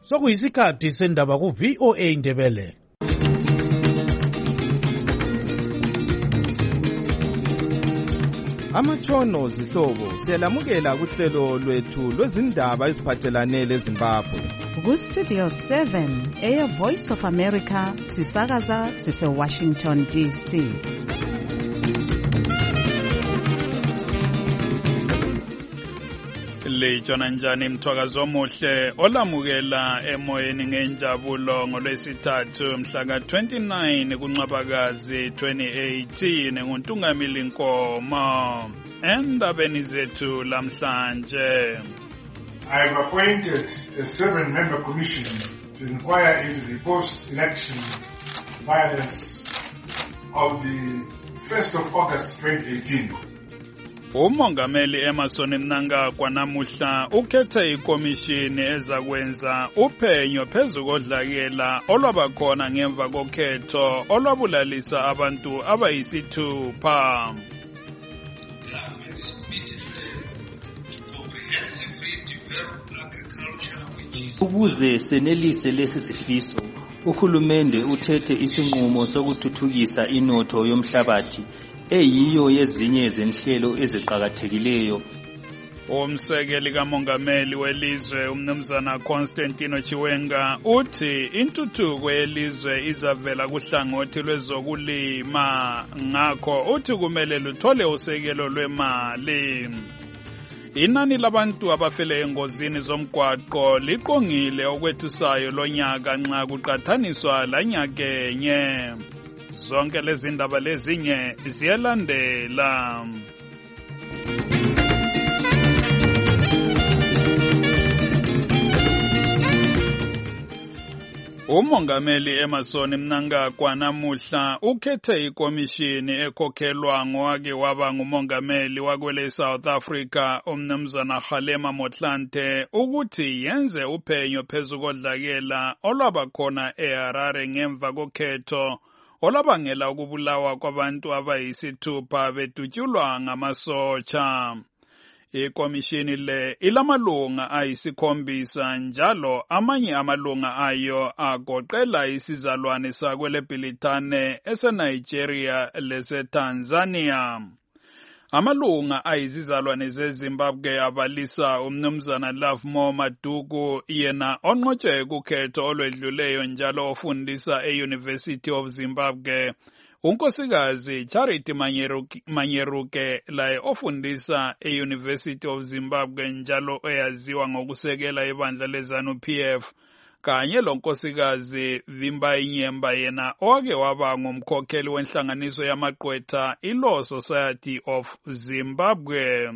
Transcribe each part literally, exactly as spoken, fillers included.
sokuyisikhathi sendaba ku V O A Indebele. Amatshono zihlobo siyalamukela kuhlelo lwethu lwezindaba eziphathelane leZimbabwe. Ku Studio seven eya Voice of America sisakaza sise Washington D C. Lejona njani mthwakazo omuhle olamukela emoyeni ngenjabulo ngolwesithathu mhla ka twenty-nine kuNcwabakazi twenty eighteen nguNtungamili Nkomo endabeni zethu lamhlanje. I have appointed a seven-member commission to inquire into the post-election violence of the first of August twenty eighteen. Umongameli Emmerson Mnangagwa namuhla ukhethe ikomishini ezakwenza uphenyo phezu kodlakela olwabakhona ngemva kokhetho olwabulalisa abantu abayisithupha. Ukuze senelise lesi sifiso, uhulumende uthethe isinqumo sokuthuthukisa inotho yomhlabathi eyiyo yezinye zenhlelo eziqhakathekileyo. Umsekeli kamongameli welizwe umnumzana Constantino Chiwenga uthi intuthuko yelizwe izavela kuhlangothi lwezokulima, ngakho uthi kumele luthole usekelo lwemali. Inani labantu abafele engozini zomgwaqo liqongile okwethusayo lonyaka nxa kuqathaniswa lanyakenye. Zonke lezi ndaba lezinye ziyalandela. Umongameli Emmerson Mnangagwa namuhla ukhethe ikomishini ekhokhelwa ngowake waba ngumongameli wakwele South Africa umnumzana Kgalema Motlanthe ukuthi yenze uphenyo phezu kodlakela olwabakhona eHarare ngemva kokhetho olabangela ukubulawa kwabantu abayisithupha bedutyulwa ngamasotsha. Ikomishini le ilamalunga ayisikhombisa njalo amanye amalunga ayo agoqela isizalwane sakwele Bhilitane eseNigeria leseTanzania. Amalunga ayizizalwane zeZimbabwe abalisa umnumzana Lovemore Maduku yena onqotshwe kukhetho olwedluleyo njalo ofundisa e-University of Zimbabwe. Unkosikazi Charity Manyeruke, Manyeruke laye ofundisa e-University of Zimbabwe njalo eyaziwa ngokusekela ibandla leZANU P F kanye lonkosikazi Vimba Inyemba yena owake waba ngumkhokheli wenhlanganiso yamagqwetha iLaw Society of Zimbabwe.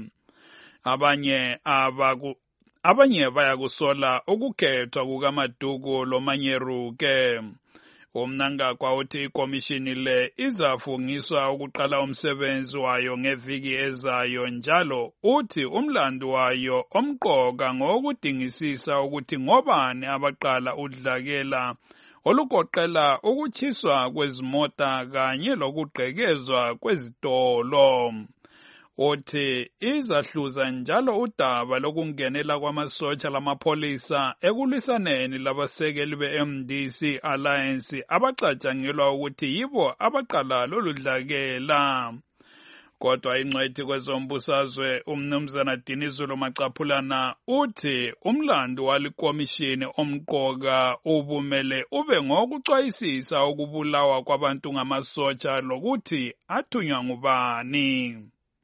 Abanye abaku abanye bayakusola ukukhethwa kukaMaduku loManyeruke. Umnangagwa uthi ikomishini le izafungiswa ukuqala umsebenzi wayo ngeviki ezayo njalo uthi umlando wayo omqoka ngokudingisisa ukuthi ngobani abaqala udlakela olugoqela ukuchiswa kwezimota kanye lokugqekezwa kwezitolo. Uthi izahluza njalo udaba lokungenela kwamasotsha lamapolisa ekulwisaneni labasekeli be-M D C Alliance abacatshangelwa ukuthi yibo abaqala loludlakela. Kodwa ingcwethi kwezombusazwe umnumzana Dinizulu Macaphulana uthi umlando walikomishini omqoka ubumele ube ngokucwayisisa ukubulawa kwabantu ngamasotsha lokuthi athunywa ngubani.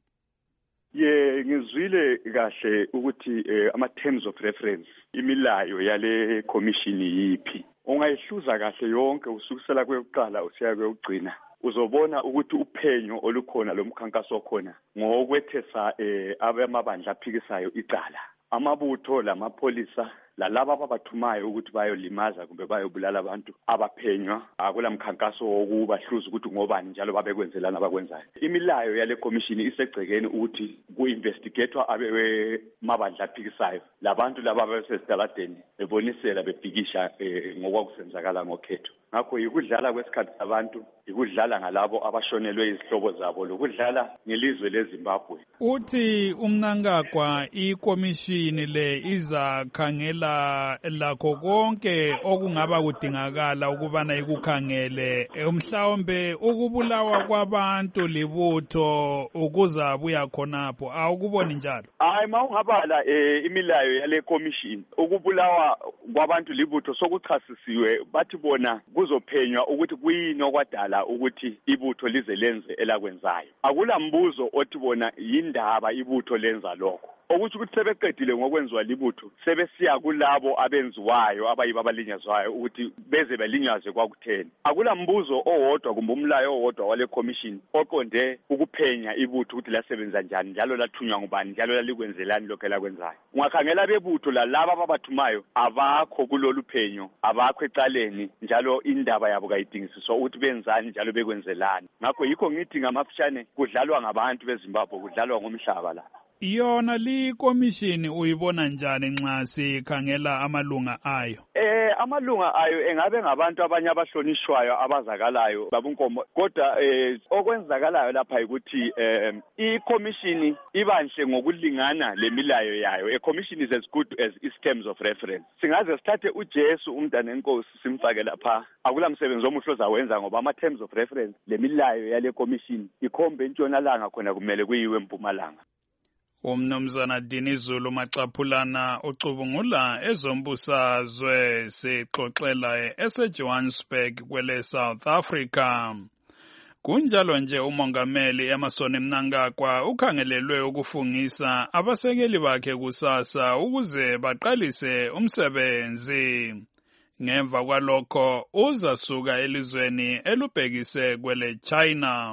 Ye ngizwile kahle ukuthi ama terms of reference imilayo yale commission yipi. Ungayihluza kahle yonke usukusela kweyokuqala usiya kweyokugcina. Uzobona ukuthi uphenyo olukhona lomkhankaso okhona ngokwethesa eh abamabandla aphikisayo icala. Amabutho lamapolisa lalabo ababathumayo ukuthi bayolimaza kumbe bayobulala abantu abaphenywa akula mkhankaso wokubahluza ukuthi ngobani njalo babekwenzelana abakwenzayo. Imilayo yale commission isegcekeni ukuthi ku-investigatewa abewe mabandla aphikisayo labantu laba abasesitaladeni bebonisela bebhikisha ngokwakusenzakala ngokhetho. ngakho yikudlala kwesikhathi sabantu, yikudlala ngalabo abashonelwe izihlobo zabo, lokudlala ngelizwe leZimbabwe. Uthi uMnangagwa ikomishini le izakhangela lakho konke okungaba kudingakala ukubana ikukhangele, mhlawumbe ukubulawa kwabantu libutho ukuzabuya khonapho, awukuboni njalo? Hayi, mawungabala eh, imilayo yale komishini, ukubulawa kwabantu libutho sokuchasisiwe, bathi bona kuzophenywa ukuthi kuyini okwadala ukuthi ibutho lize lenze elakwenzayo. Akula mbuzo othi bona yindaba ibutho lenza lokho. Ukuthi ukuthi sebeqedile ngokwenziwa libutho, sebesiya kulabo abenziwayo abayiba abalinyazwayo ukuthi beze belinyazwe kwakutheni. Akula mbuzo owodwa kumbe umlayo owodwa wale commission oqonde ukuphenya ibutho ukuthi lasebenza njani, njalo lathunywa ngubani, njalo lalikwenzelani lokho elakwenzayo. Ungakhangela bebutho la laba ababathumayo abakho kulolu phenyo, abakho ecaleni, njalo indaba yabo kayidingisiswa ukuthi benzani njalo bekwenzelani. Ngakho yikho ngithi ngamafishane kudlalwa ngabantu beZimbabwe, kudlalwa ngomhlaba la. Yona li komishini uyibona njani nxa sikhangela amalunga ayo? Eh amalunga ayo engabe ngabantu abanye abahlonishwayo abazakalayo babunkomo, kodwa eh okwenzakalayo lapha ukuthi eh ikomishini ibanhle ngokulingana lemilayo yayo. A commission is as good as its terms of reference. Singaze sithathe uJesu umntana enkosi simfake lapha, akula msebenzi omuhle ozawenza ngoba ama terms of reference lemilayo yale commission ikhombe entshonalanga khona kumele kuyiwe eMpumalanga. Umnumzana Dinizulu Macaphulana ucubungula ezombusazwe sixoxela eseJohannesburg kwele South Africa. Kunjalo nje umongameli Emmerson Mnangagwa ukhangelelwe ukufungisa abasekeli bakhe kusasa ukuze baqalise umsebenzi. Ngemva kwalokho uzasuka elizweni elubhekise kwele China.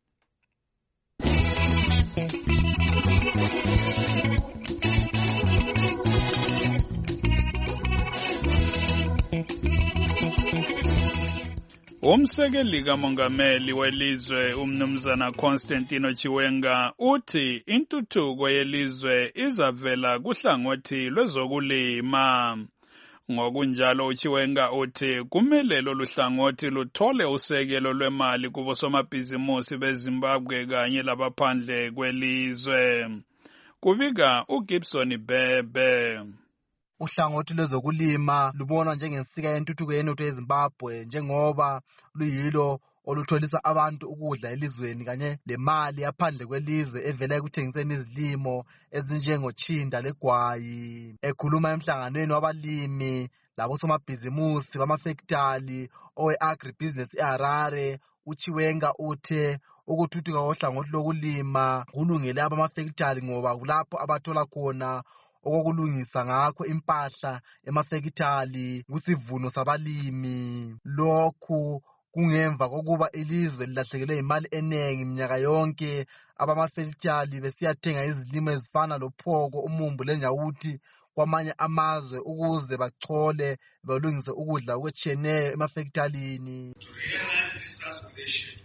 Umsekeli kamongameli welizwe umnumzana Constantino Chiwenga uthi intuthuko yelizwe izavela kuhlangothi lwezokulima. Ngokunjalo uChiwenga uthi kumele lolu hlangothi luthole usekelo lwemali kubo somabhizimusi beZimbabwe kanye labaphandle kwelizwe. Kubika uGibson Bebe. Uhlangothi lwezokulima lubonwa njengensika yentuthuko yenotho yeZimbabwe njengoba luyilo olutholisa abantu ukudla elizweni kanye lemali yaphandle kwelizwe evela ekuthengiseni izilimo ezinjengotshinda legwayi. Ekhuluma emhlanganweni wabalimi labosomabhizimusi bamafektali owe-agribusiness eHarare, uChiwenga uthe ukuthuthuka kohlangothi lokulima kulungele abamafektali ngoba kulapho abathola khona okulungisa ngakho impahla emafektali kusivuno sabalimi. Lokhu kungemva kokuba ilizwe lilahlekelwe imali enengi minyaka yonke abamafektali besiyathenga izilimo ezifana lophoko, umumbu lenyawuthi kwamanye amazwe ukuze bachole balungise ukudla okwetshiyeneyo emafektalini. To realize this aspiration,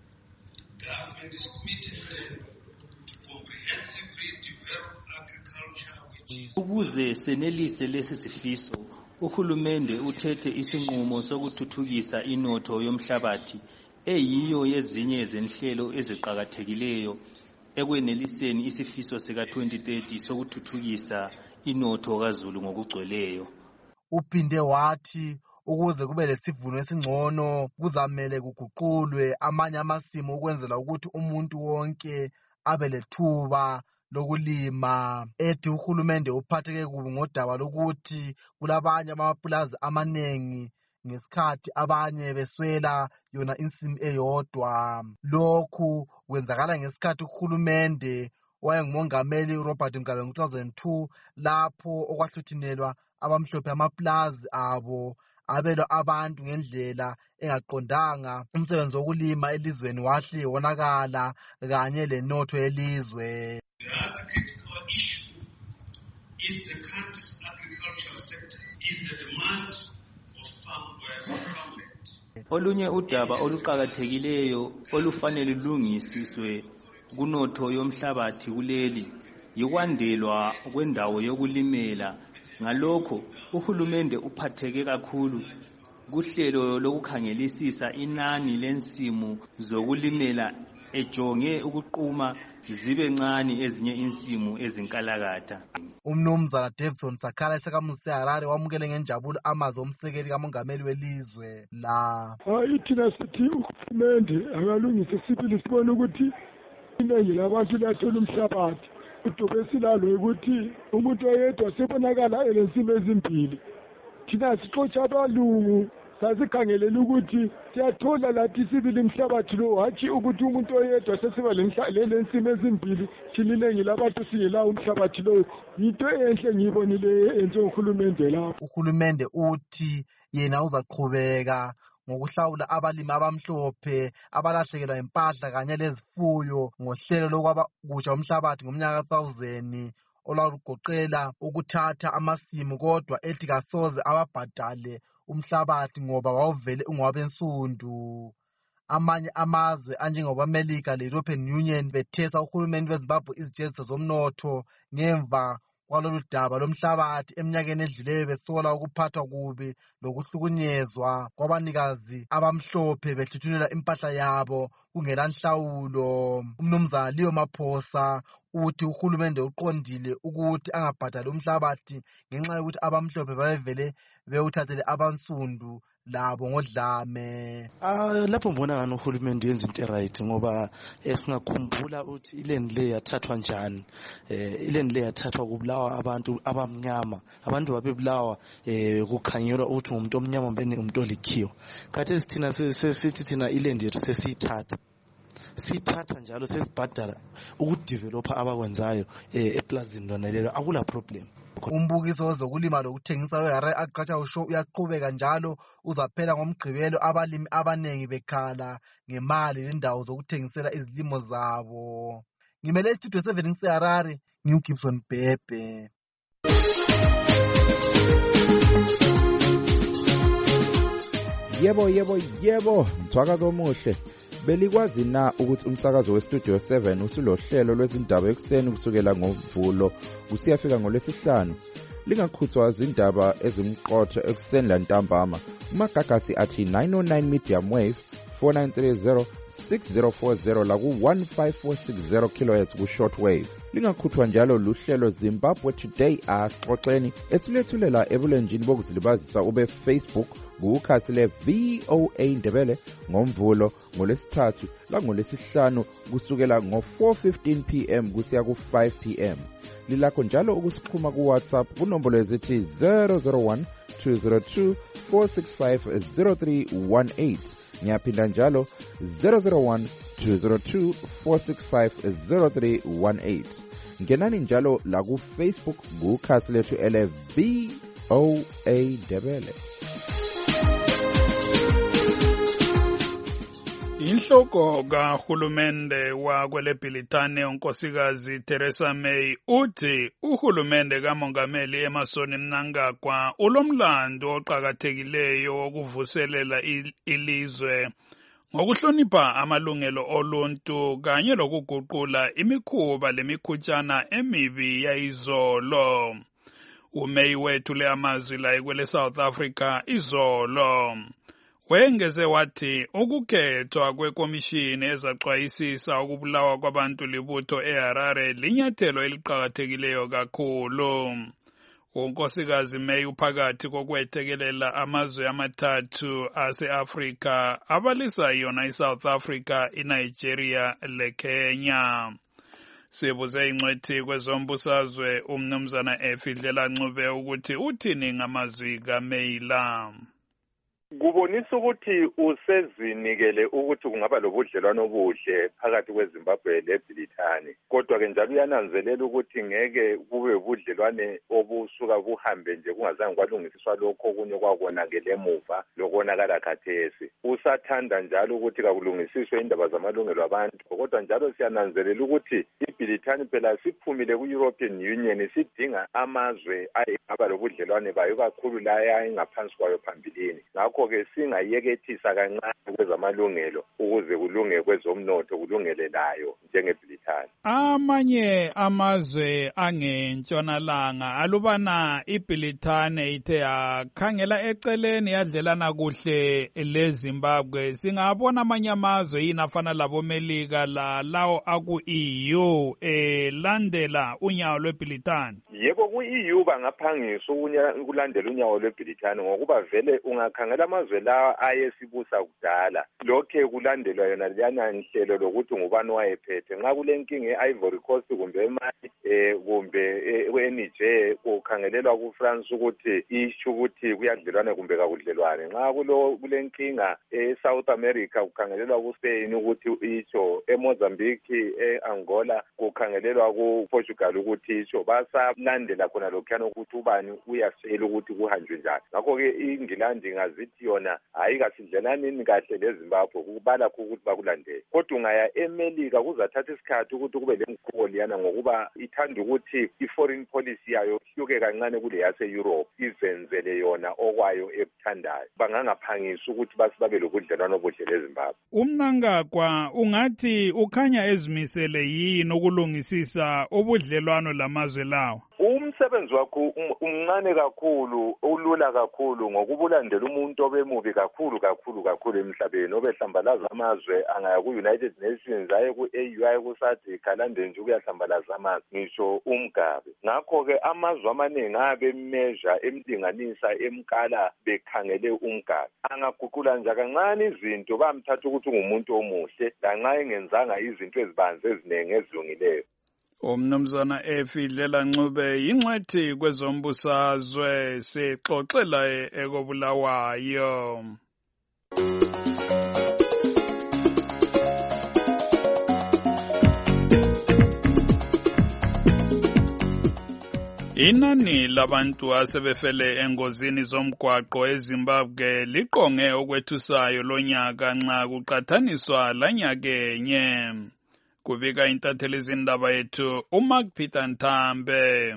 government is committed to comprehensively develop agriculture. Ukuze senelise lesi sifiso, uhulumende uthethe isinqumo sokuthuthukisa inotho yomhlabathi eyiyo yezinye zenhlelo eziqhakathekileyo ekweneliseni isifiso sika twenty thirty sokuthuthukisa inotho kaZulu ngokugcweleyo. Uphinde wathi ukuze kube lesivuno esingcono kuzamele kuguqulwe amanye amasimo ukwenzela ukuthi umuntu wonke abe lethuba lokulima. Ethi uhulumende uphatheke kubi ngodaba lokuthi kulabanye amapulazi amanengi ngesikhathi abanye beswela yona insimu eyodwa. Lokhu kwenzakala ngesikhathi uhulumende wayengumongameli uRobert Mugabe ngo two thousand two lapho okwahluthinelwa abamhlophe amapulazi abo abelwa abantu ngendlela engaqondanga. Umsebenzi wokulima elizweni wahle wonakala kanye lenotho yelizwe. The other critical issue is the country's agricultural sector, is the demand of farm for farmland. Olunye udaba oluqhakathekileyo olufanele lulungisiswe kunotho yomhlabathi kuleli yikwandelwa kwendawo yokulimela. Ngalokho uhulumende uphatheke kakhulu kuhlelo lokukhangelisisa inani lensimu zokulimela ejonge ukuquma zibe ncane ezinye insimu ezinkalakatha. Umnumzana Davison Sakala esakamuzi seHarare wamukele ngenjabulo amazwi omsekeli kamongameli welizwe la. Hayi thina sithi uhulumende akalungise sibili sibone ukuthi iningi labantu lathola umhlabathi. Udobe silalo ukuthi umuntu oyedwa sebonakala elensimu ezimbili. Thina sixotsha abalungu sasikhangelela ukuthi siyathola lathi sibili umhlabathi lo hatshi ukuthi umuntu oyedwa sesiba lensimu ezimbili thininengi labantu singelawo umhlabathi lo. Yinto enhle ngiyibonile enze uhulumende lapho. Uhulumende uthi yena uzaqhubeka ngokuhlawula abalimi abamhlophe abalahlekelwa impahla kanye lezifuyo ngohlelo lokwabakusha umhlabathi ngomnyaka ka two thousand olwalugoqela ukuthatha amasimu, kodwa ethi kasoze ababhadale umhlabathi ngoba wawuvele ungowabensundu. Amanye amazwe anjengoba-America le-European Union bethesa uhulumende weZimbabwe izijeziso zomnotho ngemva kwalolu daba lomhlabathi eminyakeni edluleyo, besola ukuphathwa kubi lokuhlukunyezwa kwabanikazi abamhlophe behluthunelwa impahla yabo kungela nhlawulo. Umnumzana Leo Maphosa uthi uhulumende uqondile ukuthi angabhadali umhlabathi ngenxa yokuthi abamhlophe babevele bewuthathele abansundu labo ngodlame. Ah lapho mbona ngani uhulumende yenza into right ngoba esingakhumbula ukuthi iland le yathathwa njani. Eh iland le yathathwa kubulawa abantu abamnyama. Abantu babebulawa eh kukhanyelwa ukuthi umuntu omnyama mbene umuntu olikhiwa. Khathi sithina sesithi thina iland yethu sesiyithatha. Sithatha njalo sesibhadala ukudevelopa abakwenzayo eh eplazini lona lelo akula problem. Umbukiso wezokulima lokuthengisa weHarare Agricultural Show uyaqhubeka njalo uzaphela ngomgqibelo, abalimi abanengi bekhala ngemali lendawo zokuthengisela izilimo zabo. Ngimele istudio seven seHarare, ngiuGibson Bhebhe. Yebo yebo yebo, mthwakazo omuhle. Belikwazi na ukuthi umsakazo weStudio seven usulohlelo lwezindaba ekseni kusukela ngoMvulo kusiyafika ngoLwesihlanu? Lingakhuthwa izindaba ezimqotho ekseni lantambama. Umagagasi athi nine oh nine medium wave four nine three zero six zero four zero la ku one five four six zero kilohertz ku shortwave. Lingakhuthwa njalo luhlelo Zimbabwe Today asixoxeni esilethulela ebulenjini bokuzilibazisa ube Facebook kukhasi le V O A Ndebele ngoMvulo ngoLesithathu la ngoLesihlanu kusukela ngo four fifteen p m kusiya ku five p m. Lilakho njalo ukusixhuma ku WhatsApp kunombolo ezithi zero zero one two zero two four six five zero three one eight. Ngiyaphinda njalo zero zero one two zero two four six five zero three one eight. Ngenani njalo la ku Facebook kukhasi lethu ele V O A Ndebele. Inhloko kahulumende wakweleBhilitane unkosikazi Theresa May uthi uhulumende kamongameli Emmerson Mnangagwa ulomlando oqhakathekileyo wokuvuselela ilizwe ngokuhlonipha amalungelo oluntu kanye lokuguqula imikhuba lemikhutshana emibi yayizolo. uMay wethule amazwi la kwele South Africa izolo. Wengeze wathi ukukhethwa kwekomishini ezaxwayisisa ukubulawa kwabantu libutho eHarare linyathelo eliqhakathekileyo kakhulu. Unkosikazi May uphakathi kokwethekelela amazwe amathathu ase-Afrika abalisa yona iSouth Africa, iNigeria leKenya. Sibuze ingcwethi kwezombusazwe umnumzana Efidlela Ncube ukuthi uthini ngamazwi kaMay la. Kubonisa ukuthi usezinikele ukuthi kungaba lobudlelwano obuhle phakathi kweZimbabwe leBhilitane, kodwa ke njalo uyananzelela ukuthi ngeke kube ubudlelwane obusuka buhambe nje kungazange kwalungisiswa lokho okunye kwakonakele emuva lokonakala khathesi. Usathanda njalo ukuthi kakulungisiswe indaba zamalungelo abantu, kodwa njalo siyananzelela ukuthi iBhilitane phela siphumile ku-European Union, sidinga amazwe ayingaba lobudlelwane bayo kakhulu la ayingaphansi kwayo phambilini. Ngakho ngakho-ke singayekethisa kancane kwezamalungelo ukuze kulunge kwezomnotho kulungele layo njengeBrithani. Amanye amazwe angentshonalanga alubana iBrithani ithe yakhangela eceleni yadlelana kuhle leZimbabwe, singabona amanye amazwe yini afana laboMelika la lawo aku-E U elandela unyawo lweBrithani? Yebo, ku-E U bangaphangisa ukulandela unyawo lweBrithani ngokuba vele ungakhangela amazwe lawa ayesibusa kudala lokhe kulandelwa yona liyana nhlelo lokuthi ngubani wayephethe. Nxa kule nkinga e-Ivory Coast kumbe eMali eh kumbe eNiger kukhangelelwa kuFrance ukuthi isho ukuthi kuyadlelwana kumbe kakudlelwane. Nxa kulo kule nkinga e-South America kukhangelelwa kuSpain ukuthi isho, eMozambique e-Angola kukhangelelwa kuPortugal ukuthi isho. Basalandela khona lokhuyana ukuthi ubani uyasela ukuthi kuhanjwe njani. Ngakho-ke iNgilandi ingazithi yona hayi kasidlelaneni kahle leZimbabwe kubala ukuthi bakulandele. Kodwa ungaya eMelika kuzathatha isikhathi ukuthi kube lenguquko liyana ngokuba ithanda ukuthi i-foreign policy yayo ihluke kancane kule yase-Europe, izenzele yona okwayo ekuthandayo. Bangangaphangisa ukuthi basibabe lobudlelwano obuhle leZimbabwe. UMnangagwa ungathi ukhanya ezimisele yini ukulungisisa ubudlelwano lamazwe lawo? Umsebenzi wakho umncane kakhulu, ulula kakhulu ngokubulandela umuntu obemubi kakhulu kakhulu kakhulu emhlabeni obehlambalaza amazwe angaya ku-United Nations aye ku-A U aye ku-SADC alande nje ukuyahlambalaza amazwe ngisho uMgabe. Ngakho-ke amazwe amaningi abe measure emlinganisa emkala bekhangele uMgabe. Angaguqula nje kancane izinto bamthatha ukuthi ungumuntu omuhle lanxa engenzanga izinto ezibanzi eziningi ezilungileyo. Umnumzana Efidlela Ncube yingcwethi kwezombusazwe sixoxela ekobulawayo. Inani labantu asebefele engozini zomgwaqo eZimbabwe liqonge okwethusayo lonyaka nxa kuqathaniswa lanyakenye. Kubika intatheli izindaba yethu uMark Peter Ntambe.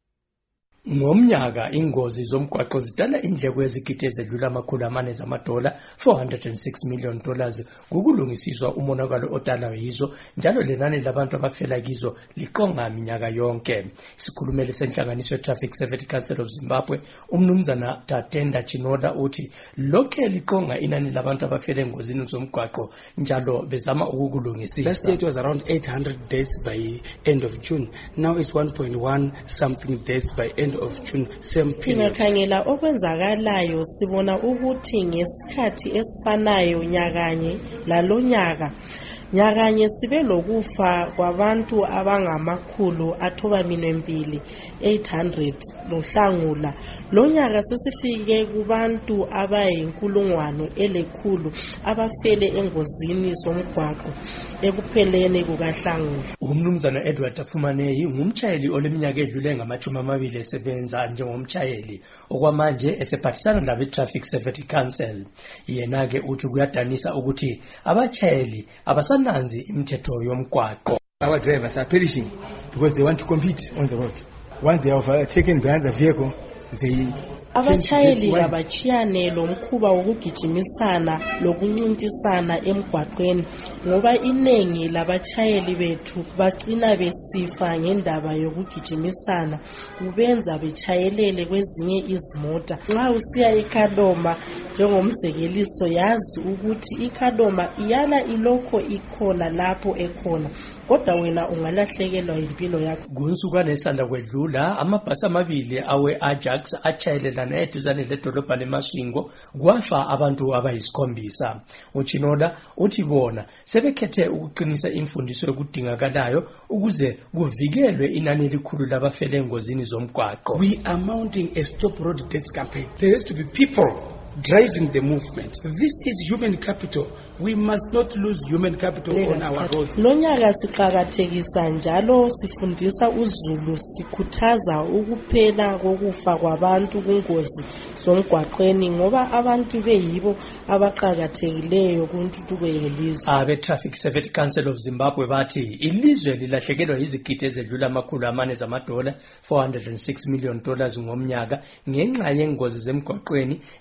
Ngomnyaka ingozi zomgwaqo zidala indleko ezigidi ezedlula amakhulu amane zamadola four hundred six million dollars kukulungisiswa umonakalo odalwa yizo, njalo lenani labantu abafela kizo liqonga minyaka yonke. Isikhulumeli senhlanganiso ye-Traffic Safety Council of Zimbabwe umnumzana Tatenda Chinoda uthi lokhe liqonga inani labantu abafela engozini zomgwaqo njalo bezama ukukulungisisa. Last year it was around eight hundred deaths by end of June. Now it's one point one something deaths by end of June, same period. Singakhangela okwenzakalayo sibona ukuthi ngesikhathi esifanayo nyakanye lalonyaka nyakanye sibe lokufa kwabantu abangamakhulu athoba minwembili eight hundred lohlangula. Lonyaka sesifike kubantu abayinkulungwane elekhulu abafele engozini zomgwaqo ekupheleni kukahlangula. Umnumzana Edward Afumaneyi ngumtshayeli oleminyaka edlule ngamachumi amabili esebenza njengomtshayeli okwamanje esephathisana labe Traffic Safety Council. Yena ke uthi kuyadanisa ukuthi abatshayeli abasananzi imithetho yomgwaqo. Our drivers are perishing because they want to compete on the road. Once they are taken behind the vehicle, they abachayeli abachiyane lomkhuba wokugijimisana lokuncintisana emgwaqweni ngoba inengi labachayeli bethu bagcina besifa ngendaba yokugijimisana kubenza bechayelele kwezinye izimota. Nxa usiya eKadoma njengomzekeliso yazi ukuthi iKadoma iyala ilokho ikhona lapho ekhona kodwa wena ungalahlekelwa impilo yakho. Kunsuku nesanda kwedlula amabhasi amabili awe Ajax achayelela eduzane ledolobha leMasvingo kwafa abantu abayisikhombisa. Uchinoda uthi bona sebekhethe ukuqinisa imfundiso yokudingakalayo ukuze kuvikelwe inani elikhulu labafele engozini zomgwaqo. We are mounting a stop road deaths campaign. There has to be people driving the movement. This is human capital. We must not lose human capital on our roads. Lonyaka siqhakathekisa njalo sifundisa uzulu sikhuthaza ukuphela kokufa kwabantu kungozi zomgwaqweni ngoba abantu beyibo abaqhakathekileyo kuntuthuko yelizwe. Abe Traffic Safety Council of Zimbabwe bathi ilizwe lilahlekelwa izigidi ezedlula amakhulu amane zamadola four hundred six million dollars ngomnyaka ngenxa yengozi zemgwaqweni ezivangela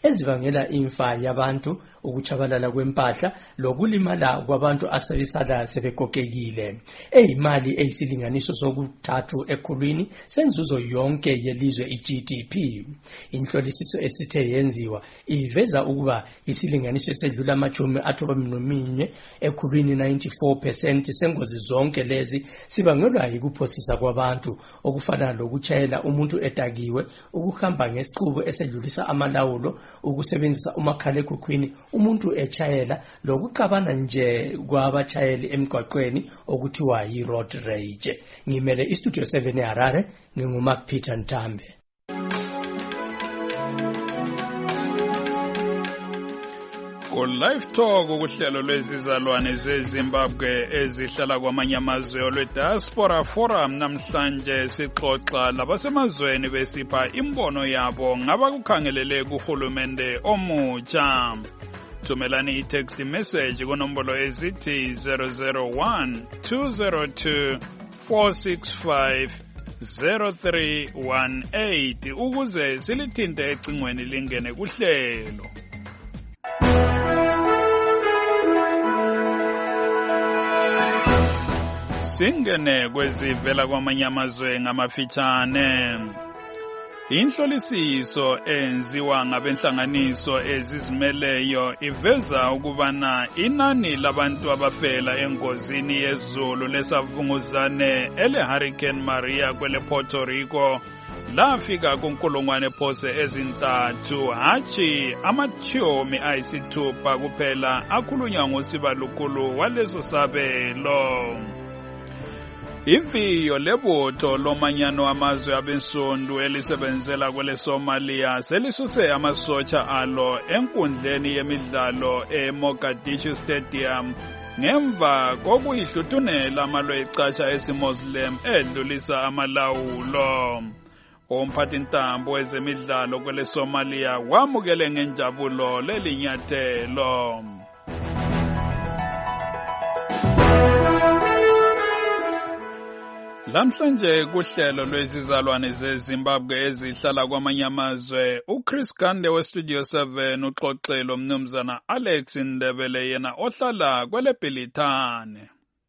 ezibangela imfa yabantu, ukuchabalala kwempahla lokulimala kwabantu asebesala sebegogekile. Eyimali eyisilinganiso sokuthathu ekhulwini senzuzo yonke yelizwe i-G D P. Inhlolisiso esithe yenziwa iveza ukuba isilinganiso esedlula amachumi athobaminye ekhulwini ninety-four percent sengozi zonke lezi sibangelwa yikuphosisa kwabantu okufana lokuchayela umuntu edakiwe, ukuhamba ngesiqubu esedlulisa amalawulo, ukusebenzisa umakhalekhukhwini umuntu echayela lokuxabana nje kwabachayeli emgwaqweni okuthiwa yi-road rage. Ngimele istudio seven eHarare, nginguMark Peter Ntambe. Ku-Live Talk ukuhlelo lwezizalwane zeZimbabwe ezihlala kwamanye amazwe olwe-Diaspora Forum namhlanje sixoxa labasemazweni besipha imbono yabo ngabakukhangelele kuhulumende omutsha. Thumelani i-text message kunombolo ezithi zero zero one two zero two four six five zero three one eight ukuze silithinte ecingweni lingene kuhlelo. Singene kwezivela kwamanye amazwe ngamafitshane. Inhlolisiso enziwa ngabenhlanganiso ezizimeleyo iveza ukubana inani labantu abafela engozini yezulu lesavunguzane ele-Hurricane Maria kwele Puerto Rico lafika kunkulungwane phose ezintathu hatshi amathomi ayisithupha kuphela akhulunywa ngosibalukulu waleso sabelo. Iviyo lebutho lomanyano amazwe abensundu elisebenzela kwele Somalia selisuse amasotsha alo enkundleni yemidlalo eMogadishu Stadium ngemva kokuyihluthunela amalwe icatsha esiMuslim edlulisa amalawulo. Umphathintambo wezemidlalo kwele Somalia wamukele ngenjabulo lelinyathelo. Lamhlanje kuhlelo lwezizalwane zeZimbabwe ezihlala kwamanye amazwe, uChris Gande weStudio seven uxoxelo mnumzana Alex Ndebele yena ohlala kwele Bhilithane.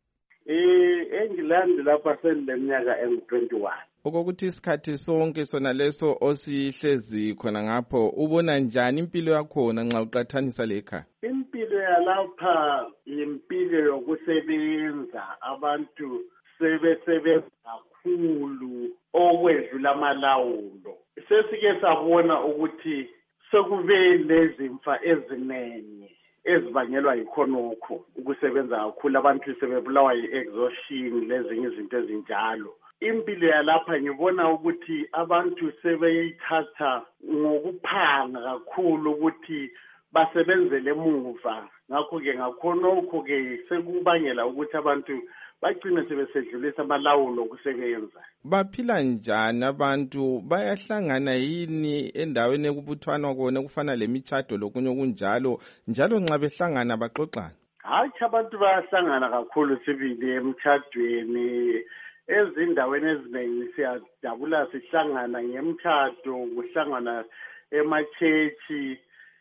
Eh eNgilandi lapha senileminyaka engu twenty-one. Okokuthi isikhathi sonke sona leso osihlezi khona ngapho ubona njani impilo yakho nxa uqathanisa lekhaya? Impilo yalapha impilo yokusebenza, abantu sebesebenza kakhulu okwedlula amalawulo. Sesike sabona ukuthi sekube lezimfa ezinengi ezibangelwa yikhonokho ukusebenza kakhulu, abantu sebebulawa yi-exhaustion lezinye izinto ezinjalo. Impilo yalapha ngibona ukuthi abantu sebeyithatha ngokuphanga kakhulu ukuthi basebenzele emuva, ngakho-ke ngakhonokho-ke sekubangela ukuthi abantu bagcine sebesedlulisa amalawulo okusebenza. Baphila njani abantu? Bayahlangana yini endaweni ekubuthwana kona kufana lemitshato lokunye okunjalo, njalo nxa behlangana baxoxana? Hayi, abantu bayahlangana kakhulu sibili emtshadweni. Ezindaweni eziningi siyajabula sihlangana ngemtshato, kuhlangana emachechi.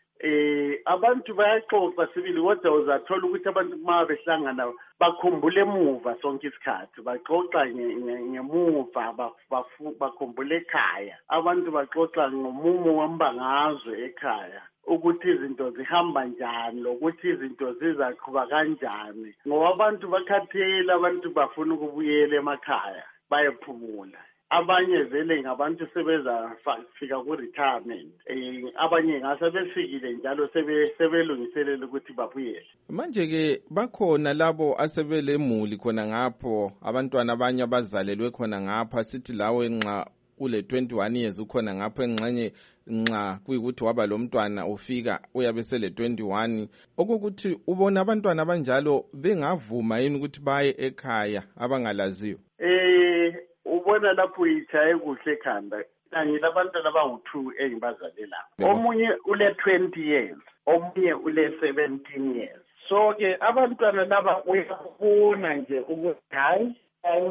Eh abantu bayaxoxa sibili, kodwa uzathola ukuthi abantu uma behlangana bakhumbule emuva sonke isikhathi, baxoxa ngemuva, bakhumbule ekhaya. Abantu baxoxa ngomumo wembangazwe ekhaya, ukuthi izinto zihamba njani lokuthi izinto zizaqhuba kanjani, ngoba abantu bakhathele, abantu bafuna ukubuyela emakhaya bayephumula. Abanye vele ngabantu sebeza fika ku retirement, eh abanye ngase befikile njalo sebe sebelungiselela ukuthi babuyele. Manje ke bakhona labo asebelemuli khona ngapho, abantwana abanye abazalelwe khona ngapha, sithi lawe nxa ule twenty-one years ukhona ngapho engxenye nxa kuyikuthi waba lo mntwana ufika uyabe sele twenty-one, okokuthi ubona abantwana abanjalo bengavuma yini ukuthi baye ekhaya abangalaziyo? Eh ubona lapho ichaye kuhle ekhanda, ngila abantwana abangu-two engibazalela. Omunye ule twenty years, omunye ule seventeen years. So ke abantwana laba uyabona nje ukuthi hayi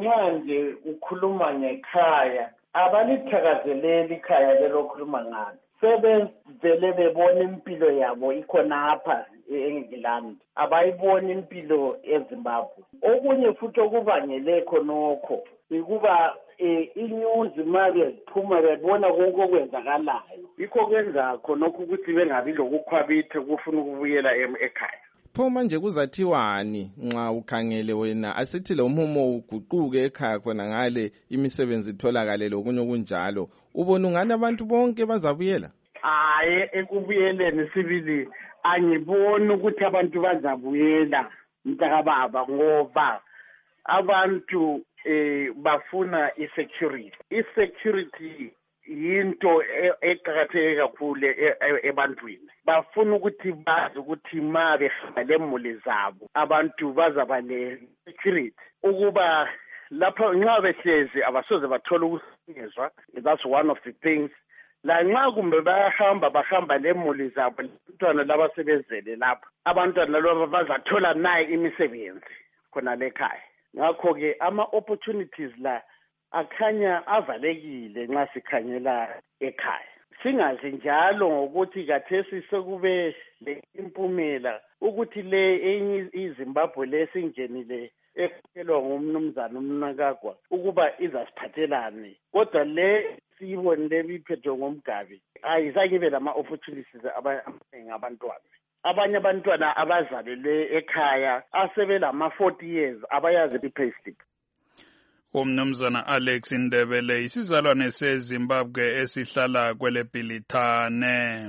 nje ukhuluma ngekhaya, abalithakazeleli ikhaya lelo khuluma ngalo. sebevele bebona impilo yabo ikhonapha e-England, abayiboni impilo eZimbabwe. Okunye futhi okubangele khonokho ukuba inews manje ziphuma bebona konke okwenzakalayo, yikho kwenza khonokho ukuthi bengabi lokukhwabitha kufuna ukubuyela ekhaya. Pho manje kuzathiwani nxa ukhangele wena asithi lo mhumo uguquke ekhaya khona ngale imisebenzi itholakale lokunye okunjalo, ubona ungani abantu bonke bazabuyela? Hayi, ekubuyeleni sibili angiboni ukuthi abantu bazabuyela mntakababa, ngoba abantu eh bafuna i-security. I-security yinto eqakatheke kakhulu ebantwini. Bafuna ukuthi bazi ukuthi ma behamba lemuli zabo abantu bazaba ne-security, ukuba lapha nxa behlezi abasoze bathola ukusinyezwa. That's one of the things. La nxa kumbe bayahamba bahamba lemuli zabo, abantwana labasebenzele lapha, abantwana laba bazathola naye imisebenzi khona lekhaya. Ngakho-ke ama-opportunities la akhanya avalekile nxa sikhangela ekhaya. Singazi njalo ngokuthi kathesi sekube le impumela ukuthi le enye iZimbabwe lesingenile ekhokhelwa ngumnumzana uMnangagwa ukuba izasiphathelane, kodwa le siyibonile ibiphethwe ngomgabi ayizange ibe lama-opportunities abaningi abantwana. Abanye abantwana abazalelwe ekhaya asebelama-forty years abayazi i-payslip. Umnumzana Alex Ndebele, isizalwane seZimbabwe esihlala kwele Bhilithane.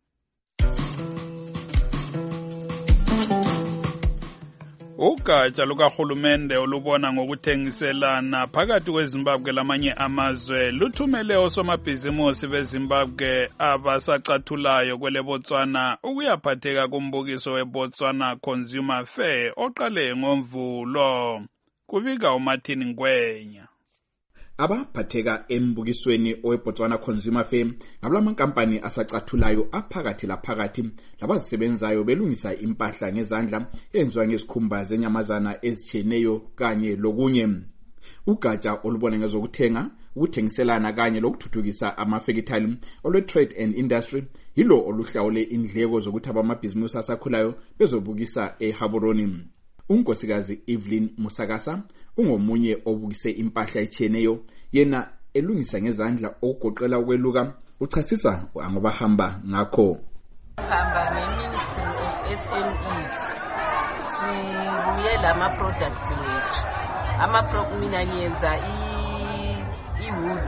Ugatsha lukahulumende olubona ngokuthengiselana phakathi kweZimbabwe lamanye amazwe luthumele osomabhizimusi beZimbabwe abasacathulayo kwele Botswana ukuyaphatheka kumbukiso weBotswana Consumer Fair oqale ngoMvulo. Kubika uMartin Ngwenya. Abaphatheka embukisweni oweBotswana Consumer Fair ngabulamankampani asacathulayo aphakathi laphakathi labazisebenzayo belungisa impahla ngezandla enziwa ngezikhumba zenyamazana ezitshiyeneyo kanye lokunye. Ugatsha olubona ngezokuthenga, ukuthengiselana kanye lokuthuthukisa amafekithali olwe-Trade and Industry yilo oluhlawule indleko zokuthi abamabhizimusi asakhulayo bezobukisa eHaburoni. Unkosikazi Evelyn Musakasa ungomunye obukise impahla etshiyeneyo, yena elungisa ngezandla okugoqela ukweluka, uchasisa angobahamba ngakho. Hamba ngeMinistry of S M Es sibuye lama products wethu. Ama pro mina ngiyenza i wood,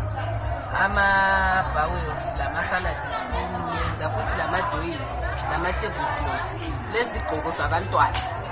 ama bowls, lama salad spoon, ngiyenza futhi lama doily, lama tablecloth, lezigqoko zabantwana.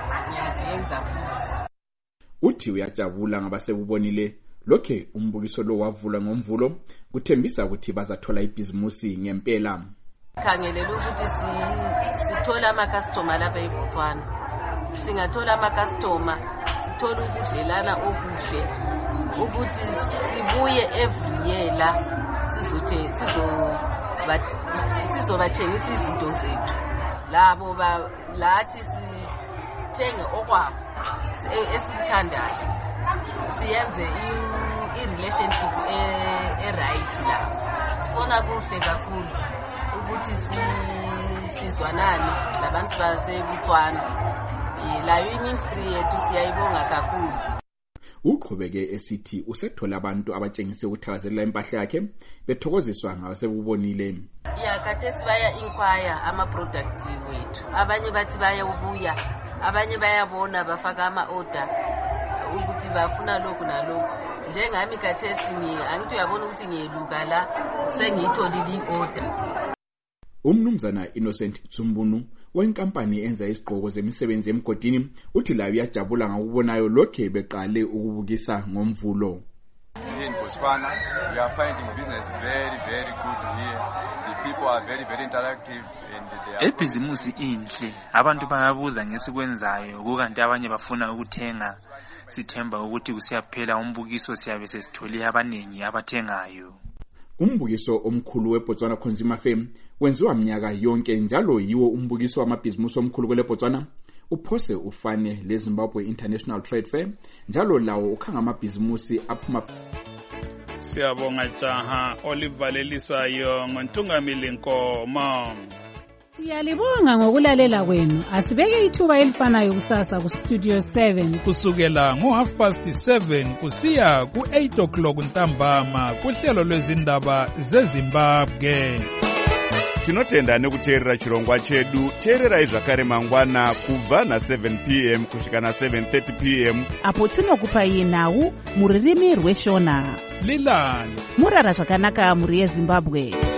Uthi uyajabula ngabasebubonile lokhe umbukiso lo wavula ngoMvulo kuthembisa ukuthi bazathola ibhizimusi ngempela. Khangelela ukuthi sithola ama customer lapha eBotswana. Singathola ama customer, sithola ukudlelana okuhle ukuthi sibuye every year la sizothe sizo sizobathengisa izinto zethu. Labo ba lathi thenge okwabo esikuthandayo siyenze i-relationship e-right la. Sibona kuhle kakhulu ukuthi sizwanane labantu baseBotswana. Layo iministry yethu siyayibonga kakhulu. Uqhubeke esithi usethola abantu abatshengise ukuthakazelela impahla yakhe bethokoziswa ngabasebubonile. Ya khathesi baya inquire ama products wethu, abanye bathi baya ubuya, abanye bayabona bafaka ama order ukuthi bafuna lokhu nalokhu. Njengami khathesi ni angithi uyabona ukuthi ngiyeluka la sengiyitholile i-order. Umnumzana Innocent Tsumbunu wenkampani enza izigqoko zemisebenzi emgodini uthi layo uyajabula ngokubonayo lokhe beqale ukubukisa ngoMvulo. In Botswana, we are finding business very, very good here. The people are very, very interactive and they are... Ebhizimusi inhle, abantu bayabuza ngesikwenzayo, kukanti abanye bafuna ukuthenga. Sithemba ukuthi kusiyaphela umbukiso siyabe sesithole abaningi abathengayo. Umbukiso omkhulu weBotswana Consumer Fair wenziwa minyaka yonke njalo yiwo umbukiso wamabhizimusi omkhulu kwele Botswana. Uphose ufane leZimbabwe International Trade Fair njalo lawo ukhanga amabhizimusi aphuma Siyabonga jaha olivalelisayo ngontungamili Nkomo. Siyalibonga ngokulalela kwenu. Asibeke ithuba elifanayo kusasa ku Studio seven kusukela ngo half past seven kusiya ku eight o'clock ntambama kuhlelo lwezindaba zeZimbabwe. Tinotenda nekuteerera chirongwa chedu. Teererai zvakare mangwana kubva na seven p m kusvika na seven thirty p m apo tinokupai nhau muririmi rweshona. Lilani murara zvakanaka muri yeZimbabwe.